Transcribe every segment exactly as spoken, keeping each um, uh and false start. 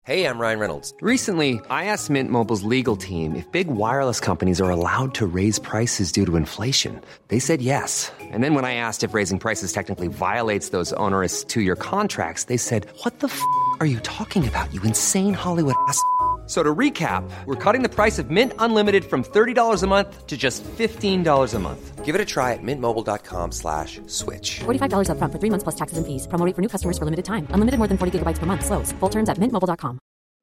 Hey, I'm Ryan Reynolds. Recently, I asked Mint Mobile's legal team if big wireless companies are allowed to raise prices due to inflation. They said yes. And then when I asked if raising prices technically violates those onerous two-year contracts, they said, what the f*** are you talking about, you insane Hollywood ass f- So to recap, we're cutting the price of Mint Unlimited from thirty dollars a month to just fifteen dollars a month. Give it a try at mintmobile.com slash switch. forty-five dollars up front for three months plus taxes and fees. Promo rate for new customers for limited time. Unlimited more than forty gigabytes per month. Slows full terms at mint mobile dot com.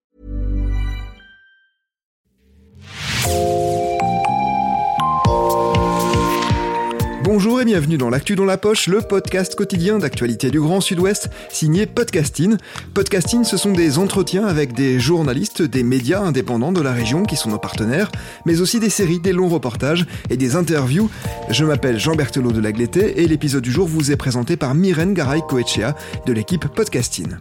Bonjour et bienvenue dans l'Actu dans la poche, le podcast quotidien d'actualité du Grand Sud-Ouest, signé Podcasting. Podcasting, ce sont des entretiens avec des journalistes, des médias indépendants de la région qui sont nos partenaires, mais aussi des séries, des longs reportages et des interviews. Je m'appelle Jean Berthelot de Lagleté et l'épisode du jour vous est présenté par Myrène Garay-Coetchea de l'équipe Podcasting.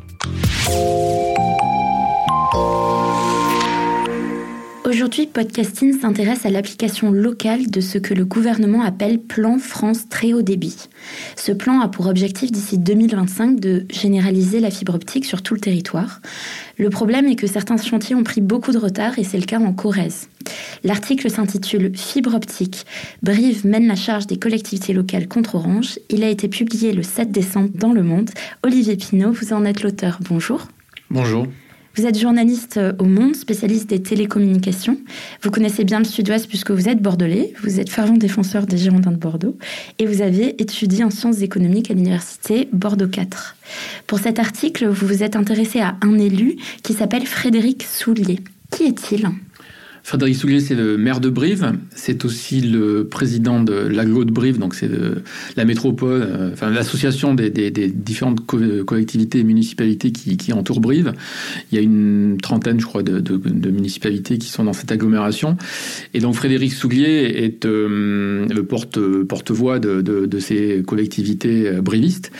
Aujourd'hui, Podcasting s'intéresse à l'application locale de ce que le gouvernement appelle Plan France Très Haut Débit. Ce plan a pour objectif d'ici deux mille vingt-cinq de généraliser la fibre optique sur tout le territoire. Le problème est que certains chantiers ont pris beaucoup de retard et c'est le cas en Corrèze. L'article s'intitule « Fibre optique. Brive mène la charge des collectivités locales contre Orange ». Il a été publié le sept décembre dans Le Monde. Olivier Pinault, vous en êtes l'auteur. Bonjour. Bonjour. Vous êtes journaliste au Monde, spécialiste des télécommunications. Vous connaissez bien le Sud-Ouest puisque vous êtes bordelais. Vous êtes fervent défenseur des Girondins de Bordeaux. Et vous avez étudié en sciences économiques à l'université Bordeaux quatre. Pour cet article, vous vous êtes intéressé à un élu qui s'appelle Frédéric Soulier. Qui est-il ? Frédéric Soulier, c'est le maire de Brive. C'est aussi le président de l'agglo de Brive, donc c'est le, la métropole, euh, enfin l'association des, des, des différentes co- collectivités et municipalités qui, qui entourent Brive. Il y a une trentaine, je crois, de, de, de municipalités qui sont dans cette agglomération. Et donc Frédéric Soulier est euh, le porte, porte-voix de, de, de ces collectivités brivistes,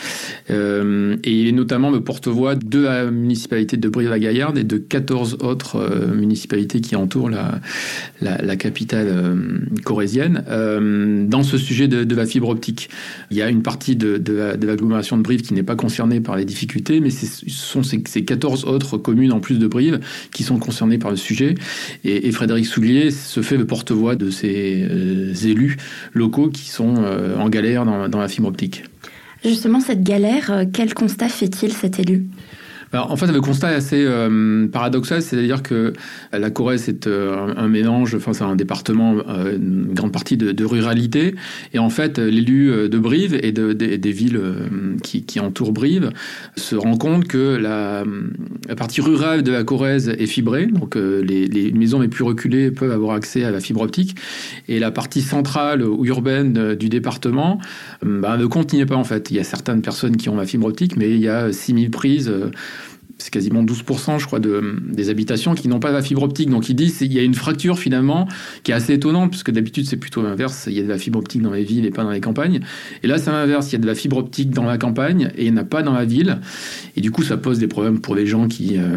euh, et notamment le porte-voix de la municipalité de Brive-la-Gaillarde et de quatorze autres euh, municipalités qui entourent la La, la capitale euh, corrézienne, euh, dans ce sujet de, de la fibre optique. Il y a une partie de, de, la, de l'agglomération de Brive qui n'est pas concernée par les difficultés, mais c'est, ce sont ces, ces quatorze autres communes en plus de Brive qui sont concernées par le sujet. Et, et Frédéric Soulier se fait le porte-voix de ces euh, élus locaux qui sont euh, en galère dans, dans la fibre optique. Justement, cette galère, quel constat fait-il cet élu ? Alors, en fait, le constat est assez euh, paradoxal, c'est-à-dire que la Corrèze c'est euh, un mélange, enfin c'est un département, euh, une grande partie de, de ruralité, et en fait l'élu de Brive et de, de, des villes euh, qui, qui entourent Brive se rend compte que la, la partie rurale de la Corrèze est fibrée, donc euh, les, les maisons les plus reculées peuvent avoir accès à la fibre optique, et la partie centrale ou urbaine de, du département, euh, bah, le compte n'y est pas en fait. Il y a certaines personnes qui ont la fibre optique, mais il y a six mille prises. Euh, c'est quasiment douze pour cent, je crois, de, des habitations qui n'ont pas la fibre optique. Donc, ils disent qu'il y a une fracture, finalement, qui est assez étonnante, puisque d'habitude, c'est plutôt l'inverse. Il y a de la fibre optique dans les villes et pas dans les campagnes. Et là, c'est l'inverse. Il y a de la fibre optique dans la campagne et il n'y en a pas dans la ville. Et du coup, ça pose des problèmes pour les gens qui euh,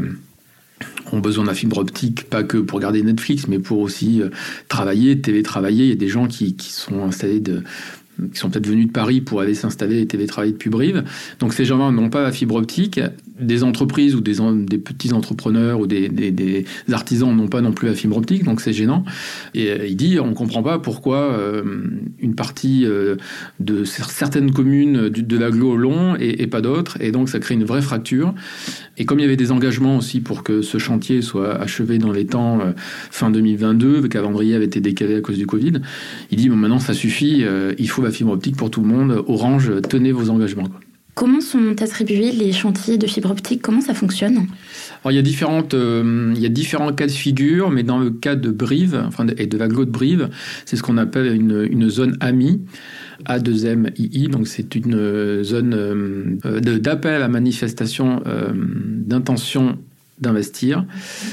ont besoin de la fibre optique, pas que pour regarder Netflix, mais pour aussi euh, travailler, télétravailler. Il y a des gens qui, qui sont installés de... qui sont peut-être venus de Paris pour aller s'installer et télétravailler depuis Brive. Donc ces gens-là n'ont pas la fibre optique. Des entreprises ou des, des petits entrepreneurs ou des, des, des artisans n'ont pas non plus la fibre optique, donc c'est gênant. Et euh, il dit, on ne comprend pas pourquoi euh, une partie euh, de certaines communes de, de l'agglo l'ont et, et pas d'autres, et donc ça crée une vraie fracture. Et comme il y avait des engagements aussi pour que ce chantier soit achevé dans les temps euh, fin deux mille vingt-deux, le calendrier avait été décalé à cause du Covid, il dit, bon, maintenant ça suffit, euh, il faut la fibre optique pour tout le monde. Orange, tenez vos engagements, quoi. Comment sont attribués les chantiers de fibre optique ? Comment ça fonctionne ? Alors, il y a différentes, euh, il y a différents cas de figure, mais dans le cas de Brive, enfin, et de l'agglo de Brive, c'est ce qu'on appelle une, une zone A M I, A deux M I I, donc c'est une zone euh, de, d'appel à manifestation euh, d'intention d'investir.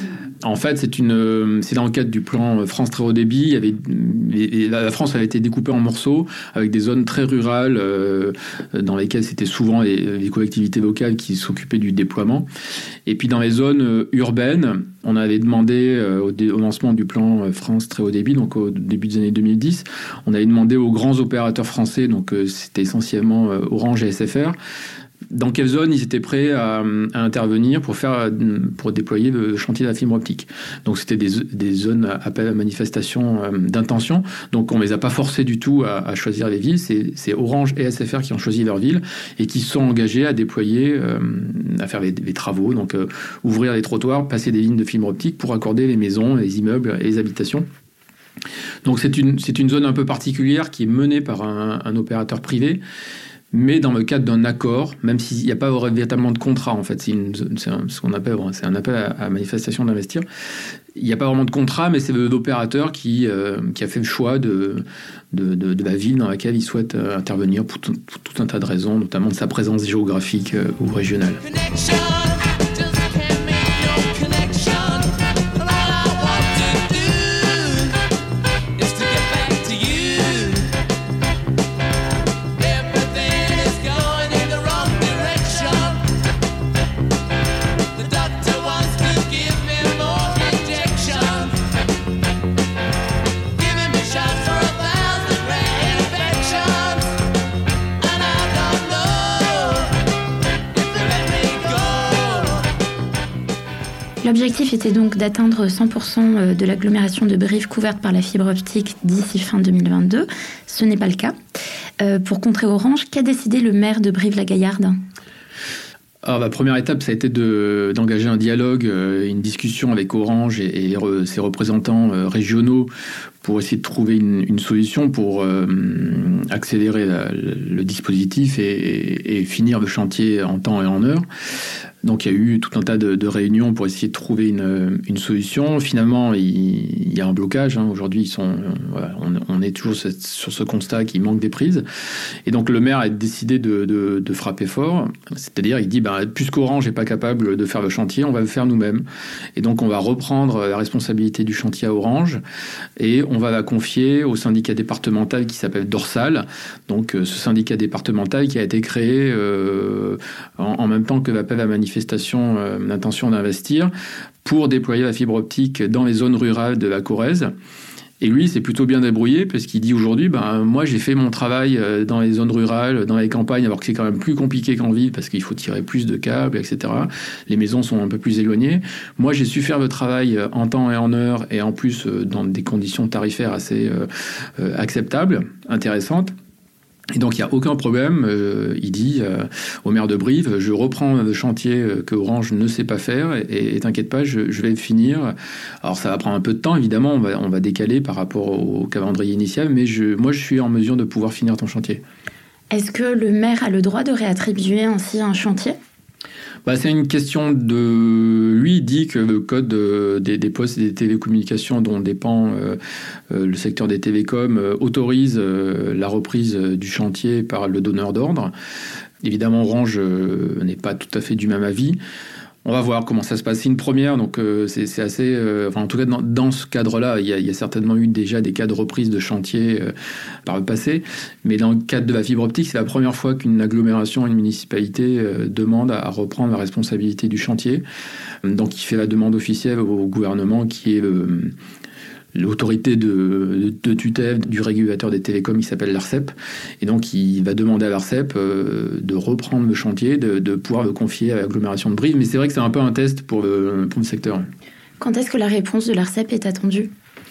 En fait, c'est, une, c'est dans le cadre du plan France Très Haut Débit. Il y avait, et la France avait été découpée en morceaux avec des zones très rurales euh, dans lesquelles c'était souvent les, les collectivités locales qui s'occupaient du déploiement. Et puis dans les zones urbaines, on avait demandé euh, au, dé, au lancement du plan France Très Haut Débit, donc au début des années deux mille dix, on avait demandé aux grands opérateurs français, donc euh, c'était essentiellement euh, Orange et S F R, dans quelle zone ils étaient prêts à, à intervenir pour faire, pour déployer le chantier de la fibre optique. Donc c'était des, des zones à appel à manifestation euh, d'intention. Donc on les a pas forcés du tout à, à choisir les villes. C'est, c'est Orange et S F R qui ont choisi leur ville et qui sont engagés à déployer, euh, à faire les, les travaux, donc euh, ouvrir les trottoirs, passer des lignes de fibre optique pour accorder les maisons, les immeubles et les habitations. Donc c'est une, c'est une zone un peu particulière qui est menée par un, un opérateur privé, mais dans le cadre d'un accord, même s'il n'y a pas véritablement de contrat, en fait, c'est, une, c'est un, ce qu'on appelle, c'est un appel à, à manifestation d'investir. Il n'y a pas vraiment de contrat, mais c'est l'opérateur qui, euh, qui a fait le choix de, de, de, de la ville dans laquelle il souhaite euh, intervenir pour tout, pour tout un tas de raisons, notamment de sa présence géographique euh, ou régionale. L'objectif était donc d'atteindre cent pour cent de l'agglomération de Brive couverte par la fibre optique d'ici fin deux mille vingt-deux. Ce n'est pas le cas. Euh, pour contrer Orange, qu'a décidé le maire de Brive-la-Gaillarde ? Alors, la première étape, ça a été de, d'engager un dialogue, euh, une discussion avec Orange et, et re, ses représentants euh, régionaux pour essayer de trouver une, une solution pour euh, accélérer la, le, le dispositif et, et, et finir le chantier en temps et en heure. Donc il y a eu tout un tas de, de réunions pour essayer de trouver une, une solution. Finalement, il, il y a un blocage. Hein. Aujourd'hui, ils sont, voilà, on, on est toujours sur ce constat qu'il manque des prises. Et donc le maire a décidé de, de, de frapper fort. C'est-à-dire, il dit, bah, puisqu'Orange n'est pas capable de faire le chantier, on va le faire nous-mêmes. Et donc on va reprendre la responsabilité du chantier à Orange et on va la confier au syndicat départemental qui s'appelle Dorsal. Donc ce syndicat départemental qui a été créé euh, en, en même temps que l'appel à manifestation manifestation euh, d'intention d'investir pour déployer la fibre optique dans les zones rurales de la Corrèze. Et lui, c'est plutôt bien débrouillé parce qu'il dit aujourd'hui, ben, moi j'ai fait mon travail dans les zones rurales, dans les campagnes, alors que c'est quand même plus compliqué qu'en ville parce qu'il faut tirer plus de câbles, et cetera. Les maisons sont un peu plus éloignées. Moi, j'ai su faire le travail en temps et en heure et en plus dans des conditions tarifaires assez euh, acceptables, intéressantes. Et donc, il n'y a aucun problème, euh, il dit euh, au maire de Brive, je reprends le chantier que Orange ne sait pas faire et, et t'inquiète pas, je, je vais le finir. Alors, ça va prendre un peu de temps, évidemment, on va, on va décaler par rapport au calendrier initial, mais je, moi, je suis en mesure de pouvoir finir ton chantier. Est-ce que le maire a le droit de réattribuer ainsi un chantier ? Bah, c'est une question de... Lui, il dit que le code des, des postes et des télécommunications dont dépend euh, euh, le secteur des télécoms euh, autorise euh, la reprise du chantier par le donneur d'ordre. Évidemment, Orange euh, n'est pas tout à fait du même avis. On va voir comment ça se passe. C'est une première, donc euh, c'est, c'est assez... Euh, enfin, en tout cas, dans, dans ce cadre-là, il y, a, il y a certainement eu déjà des cas de reprise de chantier euh, par le passé. Mais dans le cadre de la fibre optique, c'est la première fois qu'une agglomération, une municipalité euh, demande à, à reprendre la responsabilité du chantier. Donc, il fait la demande officielle au gouvernement qui est le... l'autorité de, de tutelle du régulateur des télécoms qui s'appelle l'ARCEP. Et donc, il va demander à l'ARCEP euh, de reprendre le chantier, de, de pouvoir le confier à l'agglomération de Brive. Mais c'est vrai que c'est un peu un test pour le, pour le secteur. Quand est-ce que la réponse de l'ARCEP est attendue ?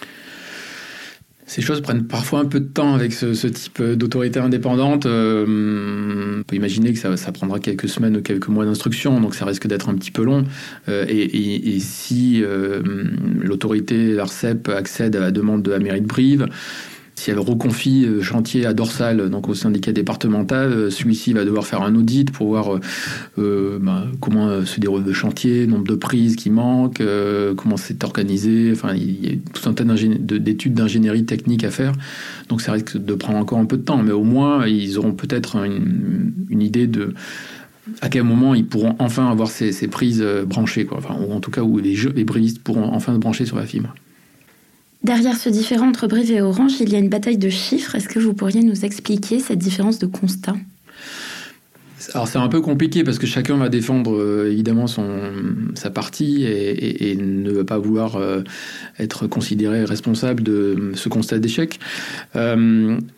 Ces choses prennent parfois un peu de temps avec ce, ce type d'autorité indépendante. Euh, on peut imaginer que ça, ça prendra quelques semaines ou quelques mois d'instruction, donc ça risque d'être un petit peu long. Euh, et, et, et si euh, l'autorité, l'ARCEP, accède à la demande de la mairie de Brive, si elle reconfie le chantier à Dorsal, donc au syndicat départemental, celui-ci va devoir faire un audit pour voir euh, bah, comment se déroule le chantier, nombre de prises qui manquent, euh, comment c'est organisé. Enfin, il y a tout un tas d'études d'ingénierie technique à faire. Donc ça risque de prendre encore un peu de temps. Mais au moins, ils auront peut-être une, une idée de à quel moment ils pourront enfin avoir ces, ces prises branchées, quoi. Enfin, ou en tout cas où les, jeux, les brivistes pourront enfin se brancher sur la fibre. Derrière ce différend entre Brive et Orange, il y a une bataille de chiffres. Est-ce que vous pourriez nous expliquer cette différence de constat ? Alors c'est un peu compliqué parce que chacun va défendre euh, évidemment son, sa partie et, et, et ne va pas vouloir euh, être considéré responsable de ce constat d'échec. Euh,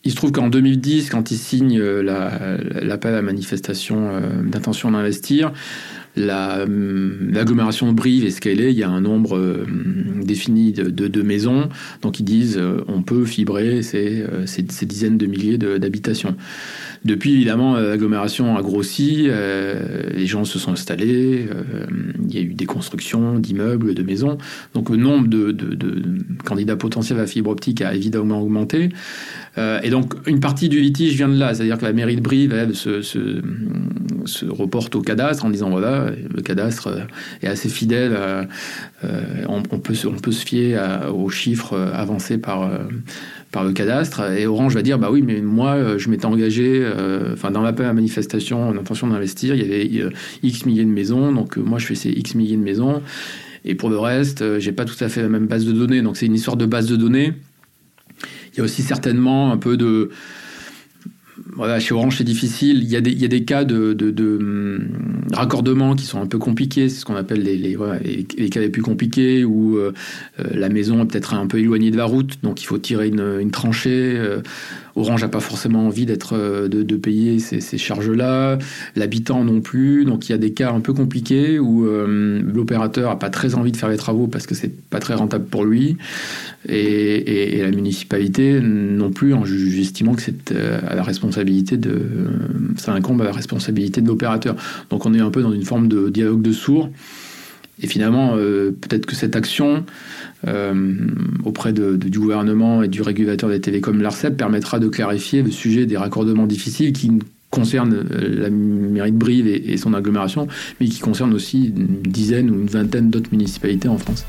Il se trouve qu'en deux mille dix, quand ils signent la, l'appel à la manifestation d'intention d'investir, La, l'agglomération de Brive est scalée, il y a un nombre euh, défini de, de, de maisons, donc ils disent euh, on peut fibrer ces, euh, ces, ces dizaines de milliers de, d'habitations. Depuis, évidemment, l'agglomération a grossi, euh, les gens se sont installés, euh, il y a eu des constructions d'immeubles, de maisons, donc le nombre de, de, de candidats potentiels à la fibre optique a évidemment augmenté. Euh, et donc, une partie du litige vient de là, c'est-à-dire que la mairie de Brive, elle, se, se, se reporte au cadastre en disant, voilà, le cadastre est assez fidèle, euh, on, on, peut se, on peut se fier à, aux chiffres avancés par, euh, par le cadastre. Et Orange va dire, bah oui, mais moi, je m'étais engagé, euh, enfin, dans l'appel à la manifestation, en intention d'investir, il y avait euh, X milliers de maisons, donc euh, moi, je fais ces X milliers de maisons. Et pour le reste, euh, j'ai pas tout à fait la même base de données, donc c'est une histoire de base de données. Il y a aussi certainement un peu de... Voilà, chez Orange, c'est difficile. Il y a des, il y a des cas de, de, de hum, raccordement qui sont un peu compliqués. C'est ce qu'on appelle les, les, voilà, les, les cas les plus compliqués où euh, la maison est peut-être un peu éloignée de la route, donc il faut tirer une, une tranchée. Euh, Orange n'a pas forcément envie d'être, de, de payer ces, ces charges-là. L'habitant non plus. Donc il y a des cas un peu compliqués où euh, l'opérateur n'a pas très envie de faire les travaux parce que c'est pas très rentable pour lui. Et, et, et la municipalité non plus, en estimant que c'est à la responsabilité de, ça incombe à la responsabilité de l'opérateur. Donc on est un peu dans une forme de dialogue de sourds. Et finalement, euh, peut-être que cette action euh, auprès de, de, du gouvernement et du régulateur des télécoms, l'Arcep, permettra de clarifier le sujet des raccordements difficiles qui concernent la mairie de Brive et, et son agglomération, mais qui concernent aussi une dizaine ou une vingtaine d'autres municipalités en France.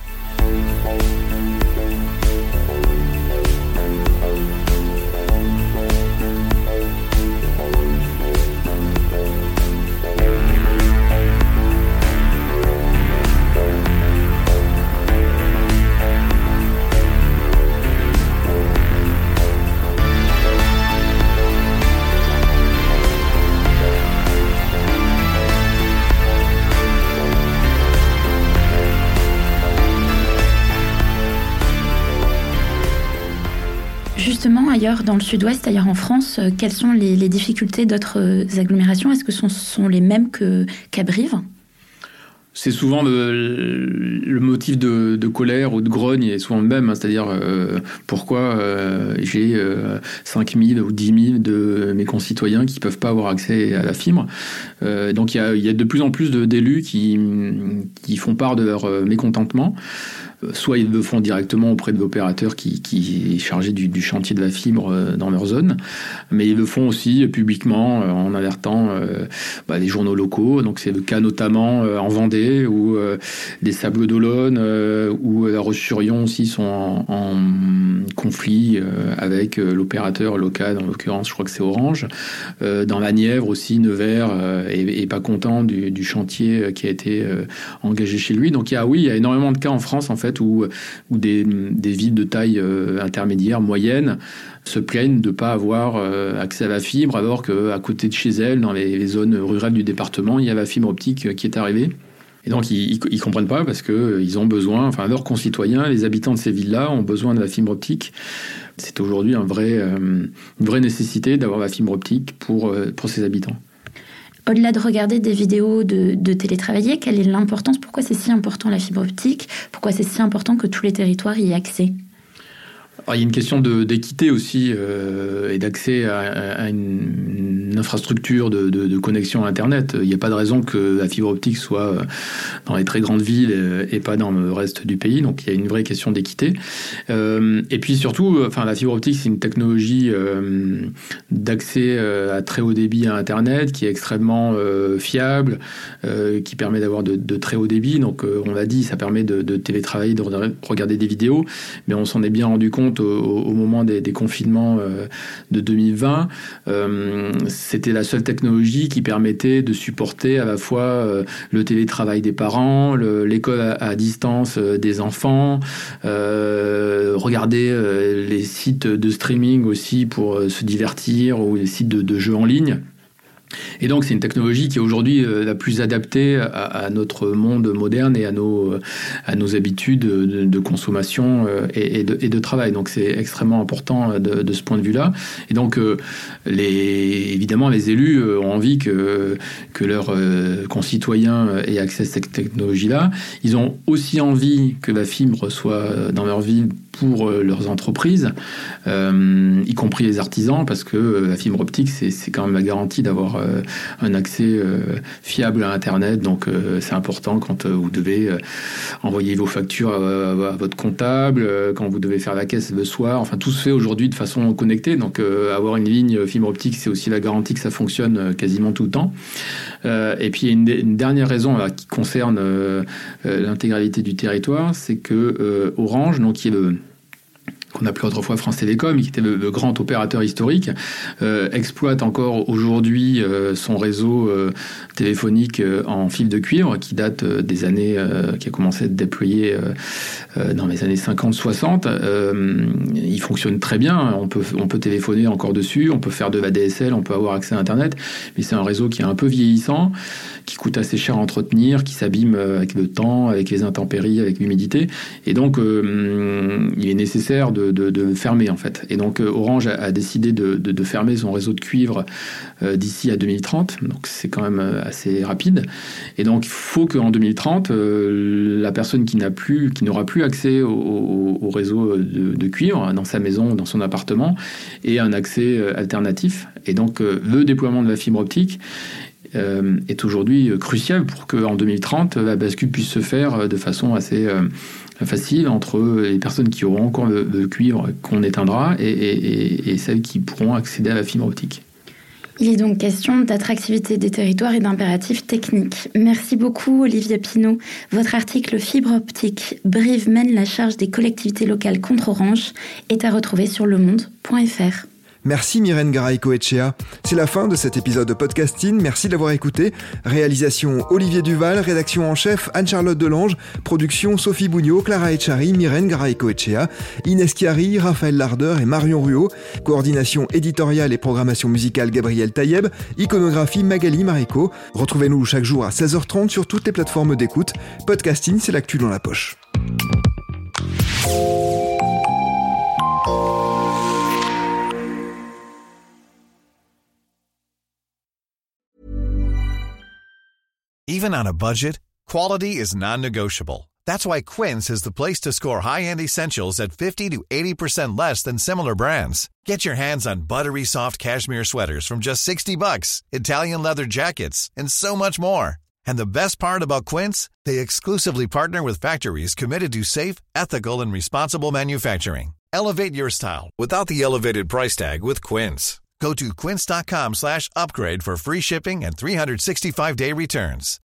Justement, ailleurs dans le sud-ouest, ailleurs en France, euh, quelles sont les, les difficultés d'autres euh, agglomérations ? Est-ce que ce sont, sont les mêmes que, qu'à Brive ? C'est souvent le, le motif de, de colère ou de grogne est souvent le même, hein, c'est-à-dire euh, pourquoi euh, j'ai euh, cinq mille ou dix mille de mes concitoyens qui ne peuvent pas avoir accès à la fibre. Euh, donc il y a, y a de plus en plus de, d'élus qui, qui font part de leur mécontentement. Soit ils le font directement auprès de l'opérateur qui, qui est chargé du, du chantier de la fibre dans leur zone, mais ils le font aussi publiquement en alertant euh, bah, les journaux locaux. Donc c'est le cas notamment euh, en Vendée où euh, les Sables d'Olonne euh, où La Roche-sur-Yon aussi sont en, en conflit euh, avec euh, l'opérateur local, en l'occurrence je crois que c'est Orange. Euh, dans la Nièvre aussi, Nevers euh, est, est pas content du, du chantier qui a été euh, engagé chez lui. Donc il y a oui, il y a énormément de cas en France en fait où, où des, des villes de taille euh, intermédiaire, moyenne, se plaignent de ne pas avoir euh, accès à la fibre, alors qu'à côté de chez elles, dans les, les zones rurales du département, il y a la fibre optique qui est arrivée. Et donc, ils ne comprennent pas parce qu'ils ont besoin, enfin, leurs concitoyens, les habitants de ces villes-là ont besoin de la fibre optique. C'est aujourd'hui un vrai, euh, une vraie nécessité d'avoir la fibre optique pour, euh, pour ces habitants. Au-delà de regarder des vidéos de, de télétravailler, quelle est l'importance ? Pourquoi c'est si important la fibre optique ? Pourquoi c'est si important que tous les territoires y aient accès ? Alors, il y a une question de, d'équité aussi euh, et d'accès à, à une, une infrastructure de, de, de connexion à Internet. Il n'y a pas de raison que la fibre optique soit dans les très grandes villes et, et pas dans le reste du pays. Donc il y a une vraie question d'équité. Euh, et puis surtout, enfin, la fibre optique, c'est une technologie euh, d'accès à très haut débit à Internet qui est extrêmement euh, fiable, euh, qui permet d'avoir de, de très haut débit. Donc euh, on l'a dit, ça permet de, de télétravailler, de regarder des vidéos. Mais on s'en est bien rendu compte Au, au moment des, des confinements euh, de deux mille vingt, euh, c'était la seule technologie qui permettait de supporter à la fois euh, le télétravail des parents, le, l'école à, à distance euh, des enfants, euh, regarder euh, les sites de streaming aussi pour euh, se divertir ou les sites de, de jeux en ligne. Et donc c'est une technologie qui est aujourd'hui euh, la plus adaptée à, à notre monde moderne et à nos, à nos habitudes de, de consommation euh, et, et, de, et de travail. Donc c'est extrêmement important de, de ce point de vue-là. Et donc euh, les, évidemment les élus euh, ont envie que, que leurs euh, concitoyens aient accès à cette technologie-là. Ils ont aussi envie que la fibre soit dans leur ville pour leurs entreprises, euh, y compris les artisans, parce que la fibre optique, c'est, c'est quand même la garantie d'avoir euh, un accès euh, fiable à Internet. Donc, euh, c'est important quand euh, vous devez euh, envoyer vos factures à, à, à votre comptable, euh, quand vous devez faire la caisse le soir. Enfin, tout se fait aujourd'hui de façon connectée. Donc, euh, avoir une ligne fibre optique, c'est aussi la garantie que ça fonctionne euh, quasiment tout le temps. Euh, et puis, il y a une, une dernière raison là, qui concerne euh, euh, l'intégralité du territoire, c'est que euh, Orange, donc qui est le qu'on appelait autrefois France Télécom, qui était le, le grand opérateur historique, euh, exploite encore aujourd'hui euh, son réseau euh, téléphonique euh, en fil de cuivre, qui date euh, des années, euh, qui a commencé à être déployé euh, euh, dans les années cinquante soixante. Euh, il fonctionne très bien, on peut, on peut téléphoner encore dessus, on peut faire de l'A D S L, on peut avoir accès à Internet, mais c'est un réseau qui est un peu vieillissant, qui coûte assez cher à entretenir, qui s'abîme avec le temps, avec les intempéries, avec l'humidité, et donc euh, il est nécessaire de De, de fermer en fait. Et donc euh, Orange a, a décidé de, de, de fermer son réseau de cuivre euh, d'ici à deux mille trente. Donc c'est quand même euh, assez rapide. Et donc il faut qu'en deux mille trente, euh, la personne qui n'a plus, qui n'aura plus accès au, au, au réseau de, de cuivre dans sa maison, dans son appartement, ait un accès euh, alternatif. Et donc euh, le déploiement de la fibre optique euh, est aujourd'hui euh, crucial pour qu'en deux mille trente, la bascule puisse se faire de façon assez euh, facile entre les personnes qui auront encore le, le cuivre qu'on éteindra et, et, et celles qui pourront accéder à la fibre optique. Il est donc question d'attractivité des territoires et d'impératifs techniques. Merci beaucoup Olivier Pinault. Votre article Fibre optique, Brive mène la charge des collectivités locales contre Orange est à retrouver sur le monde point f r. Merci Myrène Garay-Coetchea. C'est la fin de cet épisode de Podcasting. Merci de l'avoir écouté. Réalisation Olivier Duval, rédaction en chef Anne-Charlotte Delange, production Sophie Bougnot, Clara Etchari, Myrène Garay-Coetchea, Inès Chiari, Raphaël Lardeur et Marion Ruot, coordination éditoriale et programmation musicale Gabriel Taïeb, iconographie Magali Marico. Retrouvez-nous chaque jour à seize heures trente sur toutes les plateformes d'écoute. Podcasting, c'est l'actu dans la poche. Even on a budget, quality is non-negotiable. That's why Quince is the place to score high-end essentials at fifty to eighty percent less than similar brands. Get your hands on buttery soft cashmere sweaters from just sixty bucks, Italian leather jackets, and so much more. And the best part about Quince, they exclusively partner with factories committed to safe, ethical, and responsible manufacturing. Elevate your style without the elevated price tag with Quince. Go to quince.com slash upgrade for free shipping and three sixty-five day returns.